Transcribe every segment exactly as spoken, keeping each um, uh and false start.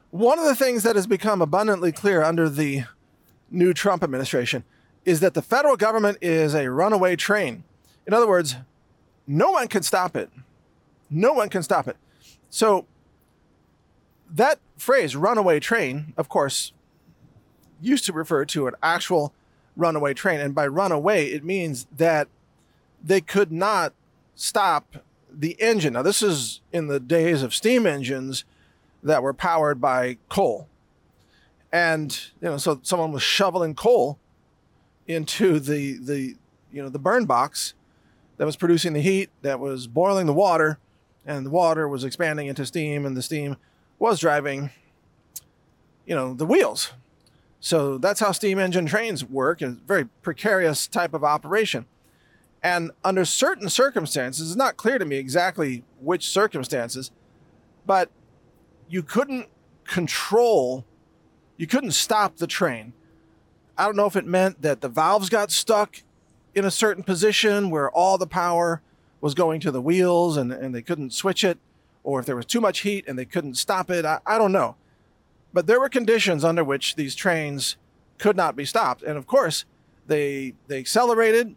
One of the things that has become abundantly clear under the new Trump administration is that the federal government is a runaway train. In other words, no one can stop it. No one can stop it. So that phrase, runaway train, of course, used to refer to an actual runaway train. And by runaway, it means that they could not stop the engine. Now, this is in the days of steam engines that were powered by coal. And, you know, so someone was shoveling coal into the, the, you know, the burn box that was producing the heat, that was boiling the water, and the water was expanding into steam, and the steam was driving, you know, the wheels. So that's how steam engine trains work, a very precarious type of operation. And under certain circumstances, it's not clear to me exactly which circumstances, but you couldn't control, you couldn't stop the train. I don't know if it meant that the valves got stuck in a certain position where all the power was going to the wheels and, and they couldn't switch it, or if there was too much heat and they couldn't stop it. I, I don't know. But there were conditions under which these trains could not be stopped. And of course, they they accelerated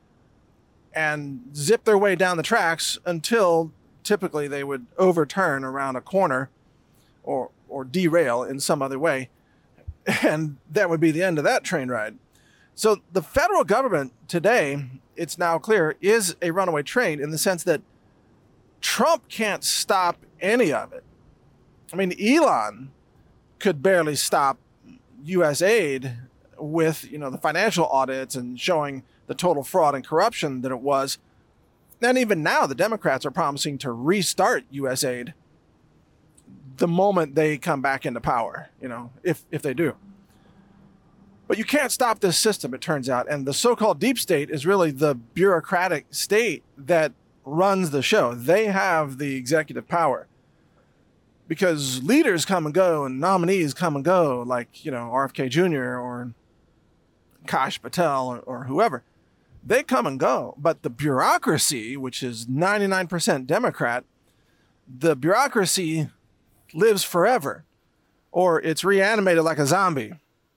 and zipped their way down the tracks until typically they would overturn around a corner or or derail in some other way. And that would be the end of that train ride. So the federal government today, it's now clear, is a runaway train in the sense that Trump can't stop any of it. I mean, Elon could barely stop U S aid with, you know, the financial audits and showing the total fraud and corruption that it was. And even now, the Democrats are promising to restart U S aid the moment they come back into power, you know, if if they do. But you can't stop this system, it turns out. And the so-called deep state is really the bureaucratic state that runs the show. They have the executive power. Because leaders come and go and nominees come and go, like, you know, R F K Junior or Kash Patel or, or whoever. They come and go. But the bureaucracy, which is ninety-nine percent Democrat, the bureaucracy lives forever. Or it's reanimated like a zombie.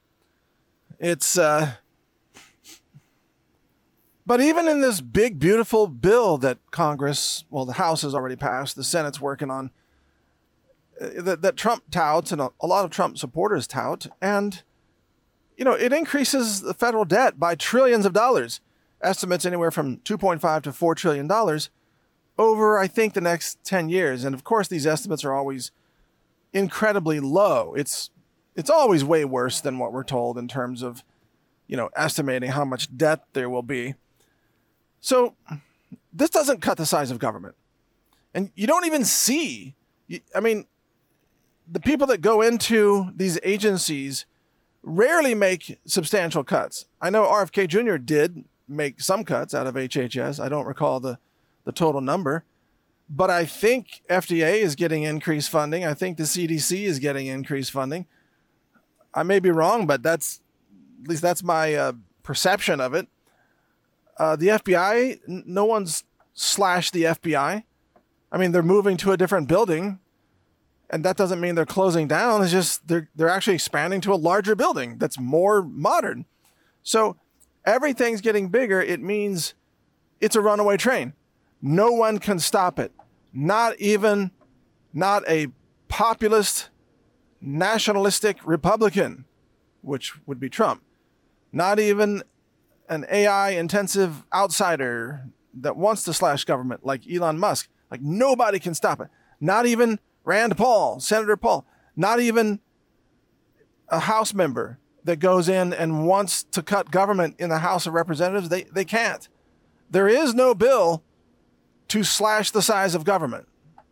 It's, uh... But even in this big, beautiful bill that Congress, well, the House has already passed, the Senate's working on, that, that Trump touts and a, a lot of Trump supporters tout, and, you know, it increases the federal debt by trillions of dollars, estimates anywhere from two point five to four trillion dollars over, I think, the next ten years. And of course, these estimates are always incredibly low. It's, it's always way worse than what we're told in terms of, you know, estimating how much debt there will be. So this doesn't cut the size of government. And you don't even see, I mean, the people that go into these agencies rarely make substantial cuts. I know R F K Junior did make some cuts out of H H S. I don't recall the, the total number. But I think F D A is getting increased funding. I think the C D C is getting increased funding. I may be wrong, but that's, at least that's my uh, perception of it. Uh, the F B I, n- no one's slashed the F B I. I mean, they're moving to a different building. And that doesn't mean they're closing down. It's just they're they're actually expanding to a larger building that's more modern. So everything's getting bigger. It means it's a runaway train. No one can stop it. Not even, not a populist, nationalistic Republican, which would be Trump. Not even an A I-intensive outsider that wants to slash government like Elon Musk. Like, nobody can stop it. Not even Rand Paul, Senator Paul, not even a House member that goes in and wants to cut government in the House of Representatives. They they can't. There is no bill to slash the size of government.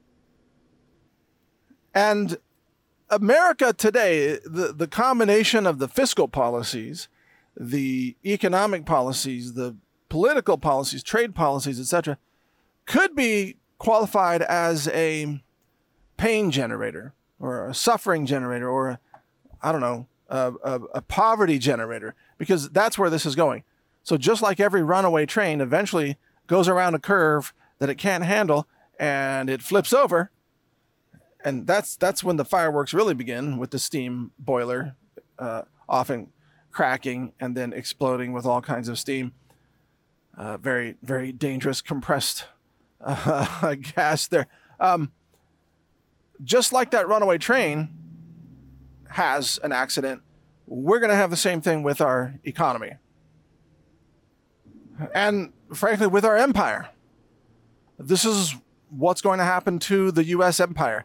And America today, the, the combination of the fiscal policies, the economic policies, the political policies, trade policies, et cetera, could be qualified as a pain generator or a suffering generator or a, I don't know, a, a, a poverty generator, because that's where this is going. So just like every runaway train eventually goes around a curve that it can't handle and it flips over, And that's that's when the fireworks really begin, with the steam boiler uh, often cracking and then exploding with all kinds of steam. Uh, very, very dangerous compressed uh, gas there. Um, just like that runaway train has an accident, we're going to have the same thing with our economy. And frankly, with our empire. This is what's going to happen to the U S empire.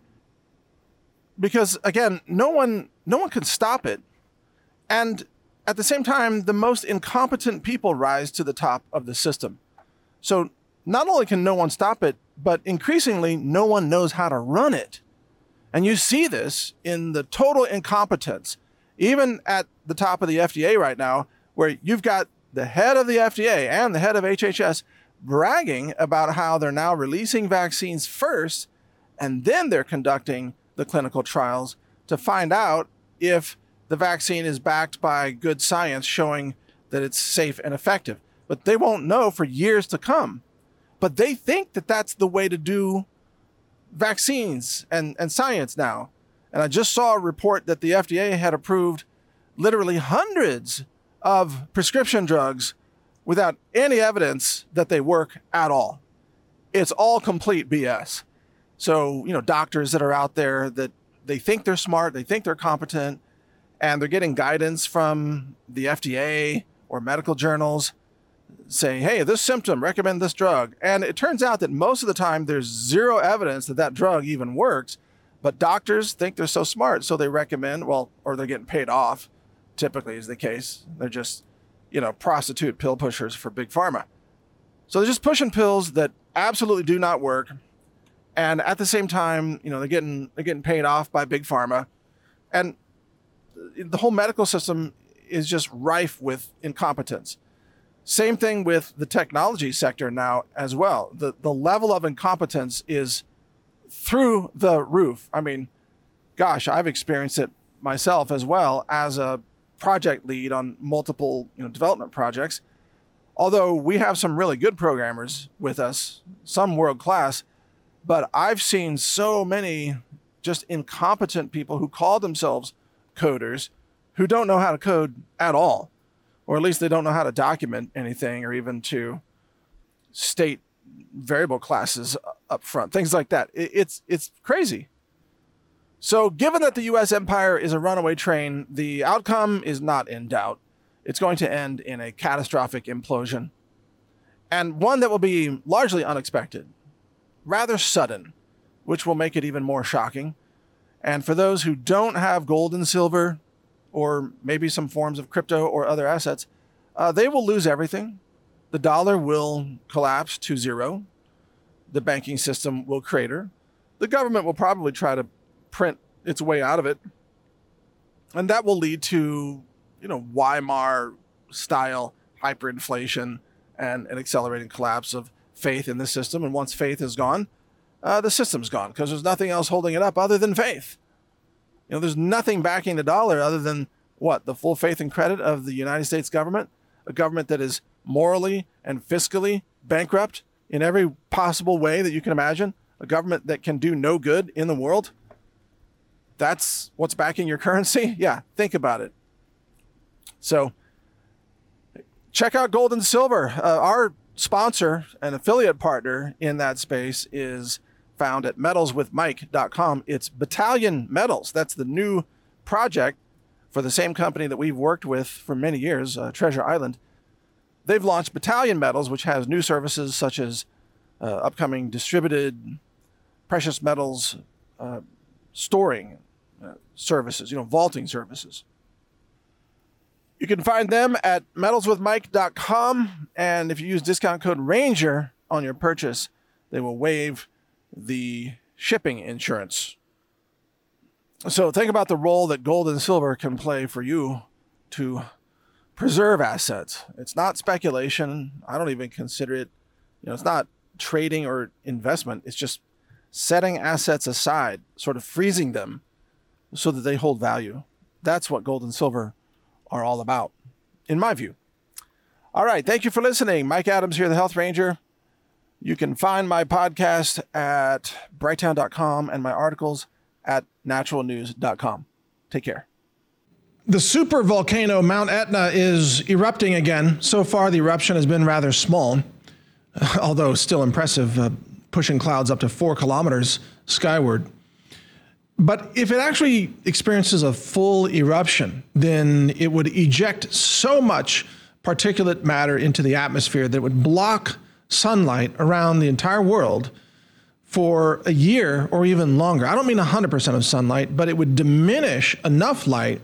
Because again, no one, no one can stop it. And at the same time, the most incompetent people rise to the top of the system. So not only can no one stop it, but increasingly, no one knows how to run it. And you see this in the total incompetence, even at the top of the F D A right now, where you've got the head of the F D A and the head of H H S bragging about how they're now releasing vaccines first, and then they're conducting the clinical trials to find out if the vaccine is backed by good science showing that it's safe and effective. But they won't know for years to come. But they think that that's the way to do vaccines and, and science now. And I just saw a report that the F D A had approved literally hundreds of prescription drugs without any evidence that they work at all. It's all complete B S. So, you know, doctors that are out there that they think they're smart, they think they're competent, and they're getting guidance from the F D A or medical journals saying, hey, this symptom, recommend this drug. And it turns out that most of the time there's zero evidence that that drug even works, but doctors think they're so smart, so they recommend, well, or they're getting paid off, typically is the case. They're just, you know, prostitute pill pushers for big pharma. So they're just pushing pills that absolutely do not work. And at the same time, you know, they're getting they're getting paid off by big pharma. And the whole medical system is just rife with incompetence. Same thing with the technology sector now as well. The the level of incompetence is through the roof. I mean, gosh, I've experienced it myself as well as a project lead on multiple, you know, development projects. Although we have some really good programmers with us, some world class, but I've seen so many just incompetent people who call themselves coders who don't know how to code at all, or at least they don't know how to document anything or even to state variable classes up front, things like that. It's, it's crazy. So given that the U S empire is a runaway train, the outcome is not in doubt. It's going to end in a catastrophic implosion, and one that will be largely unexpected, rather sudden, which will make it even more shocking. And for those who don't have gold and silver, or maybe some forms of crypto or other assets, uh, they will lose everything. The dollar will collapse to zero. The banking system will crater. The government will probably try to print its way out of it. And that will lead to, you know, Weimar-style hyperinflation and an accelerating collapse of faith in the system. And once faith is gone, uh, the system's gone, because there's nothing else holding it up other than faith. You know, there's nothing backing the dollar other than what? The full faith and credit of the United States government, a government that is morally and fiscally bankrupt in every possible way that you can imagine, a government that can do no good in the world. That's what's backing your currency? Yeah, think about it. So check out Gold and Silver. Uh, our sponsor and affiliate partner in that space is found at metals with mike dot com. It's Battalion Metals. That's the new project for the same company that we've worked with for many years, uh, Treasure Island. They've launched Battalion Metals, which has new services such as uh, upcoming distributed precious metals uh, storing uh, services, you know, vaulting services. You can find them at metals with mike dot com, and if you use discount code RANGER on your purchase, they will waive the shipping insurance. So think about the role that gold and silver can play for you to preserve assets. It's not speculation. I don't even consider it, you know, it's not trading or investment. It's just setting assets aside, sort of freezing them so that they hold value. That's what gold and silver are all about, in my view. All right. Thank you for listening. Mike Adams here, the Health Ranger. You can find my podcast at brighttown dot com and my articles at natural news dot com. Take care. The super volcano Mount Etna is erupting again. So far, the eruption has been rather small, although still impressive, uh, pushing clouds up to four kilometers skyward. But if it actually experiences a full eruption, then it would eject so much particulate matter into the atmosphere that it would block sunlight around the entire world for a year or even longer. I don't mean one hundred percent of sunlight, but it would diminish enough light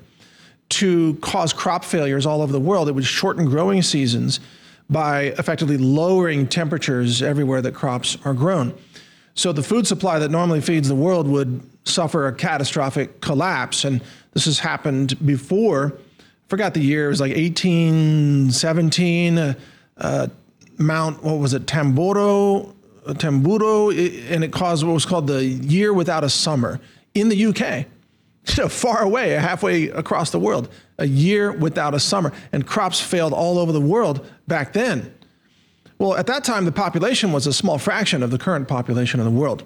to cause crop failures all over the world. It would shorten growing seasons by effectively lowering temperatures everywhere that crops are grown. So the food supply that normally feeds the world would suffer a catastrophic collapse. And this has happened before. I forgot the year. It was like eighteen seventeen. Uh, uh, Mount, what was it, Tamboro, Tamburo, and it caused what was called the year without a summer in the U K. You know, far away, halfway across the world, a year without a summer. And crops failed all over the world back then. Well, at that time, the population was a small fraction of the current population of the world.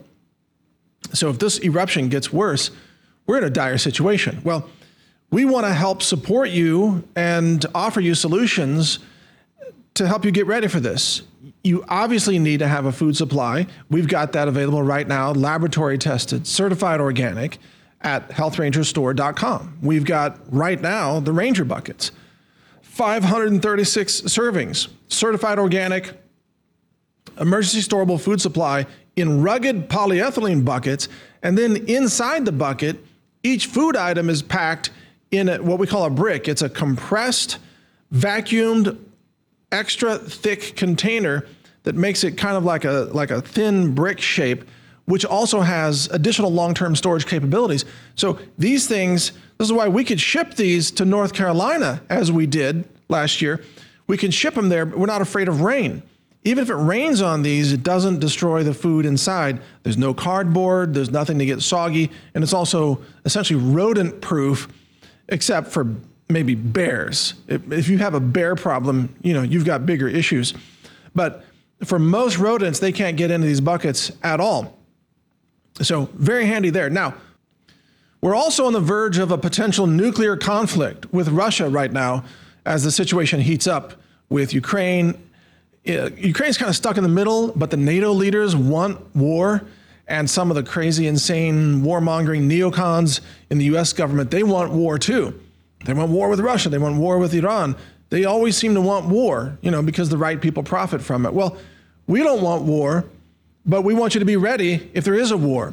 So if this eruption gets worse, we're in a dire situation. Well, we want to help support you and offer you solutions to help you get ready for this. You obviously need to have a food supply. We've got that available right now, laboratory tested, certified organic, at health ranger store dot com. We've got right now the Ranger buckets, five hundred thirty-six servings, certified organic, emergency storable food supply in rugged polyethylene buckets. And then inside the bucket, each food item is packed in a, what we call a brick. It's a compressed, vacuumed, extra thick container that makes it kind of like a, like a thin brick shape, which also has additional long-term storage capabilities. So these things, this is why we could ship these to North Carolina as we did last year. We can ship them there, but we're not afraid of rain. Even if it rains on these, it doesn't destroy the food inside. There's no cardboard, there's nothing to get soggy, and it's also essentially rodent-proof, except for maybe bears. If you have a bear problem, you know, you've got bigger issues. But for most rodents, they can't get into these buckets at all. So very handy there. Now, we're also on the verge of a potential nuclear conflict with Russia right now as the situation heats up with Ukraine. Uh, Ukraine's kind of stuck in the middle, but the NATO leaders want war, and some of the crazy, insane, warmongering neocons in the U S government, they want war too. They want war with Russia. They want war with Iran. They always seem to want war, you know, because the right people profit from it. Well, we don't want war, but we want you to be ready if there is a war.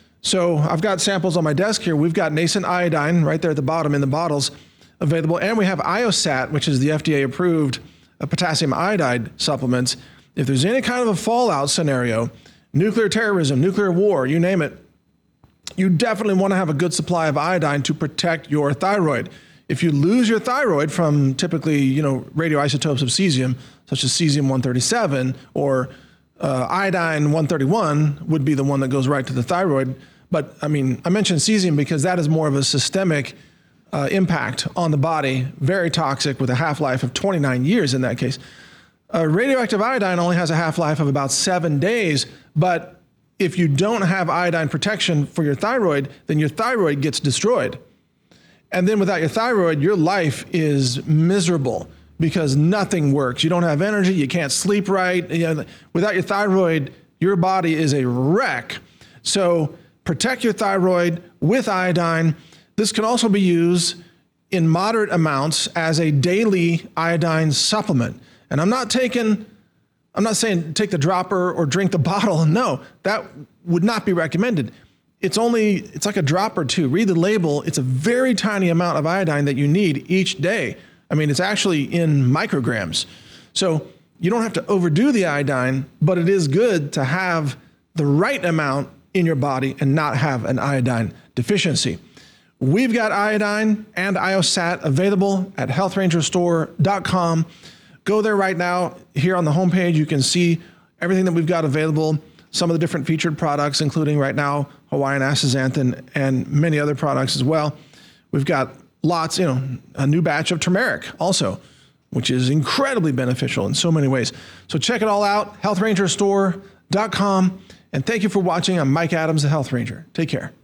So I've got samples on my desk here. We've got nascent iodine right there at the bottom in the bottles available. And we have IOSAT, which is the F D A-approved uh, potassium iodide supplements. If there's any kind of a fallout scenario, nuclear terrorism, nuclear war, you name it, you definitely want to have a good supply of iodine to protect your thyroid. If you lose your thyroid from typically, you know, radioisotopes of cesium, such as cesium one thirty-seven or uh, iodine one thirty-one would be the one that goes right to the thyroid. But I mean, I mentioned cesium because that is more of a systemic uh, impact on the body, very toxic with a half-life of twenty-nine years in that case. Uh, radioactive iodine only has a half-life of about seven days, but if you don't have iodine protection for your thyroid, then your thyroid gets destroyed. And then without your thyroid, your life is miserable because nothing works. You don't have energy, you can't sleep right. You know, without your thyroid, your body is a wreck. So protect your thyroid with iodine. This can also be used in moderate amounts as a daily iodine supplement. And I'm not taking, I'm not saying take the dropper or drink the bottle. No, that would not be recommended. It's only, it's like a drop or two. Read the label. It's a very tiny amount of iodine that you need each day. I mean, it's actually in micrograms. So you don't have to overdo the iodine, but it is good to have the right amount in your body and not have an iodine deficiency. We've got iodine and IOSAT available at health ranger store dot com. Go there right now. Here on the homepage, you can see everything that we've got available, some of the different featured products, including right now Hawaiian astaxanthin and many other products as well. We've got lots, you know, a new batch of turmeric also, which is incredibly beneficial in so many ways. So check it all out, health ranger store dot com. And thank you for watching. I'm Mike Adams, the Health Ranger. Take care.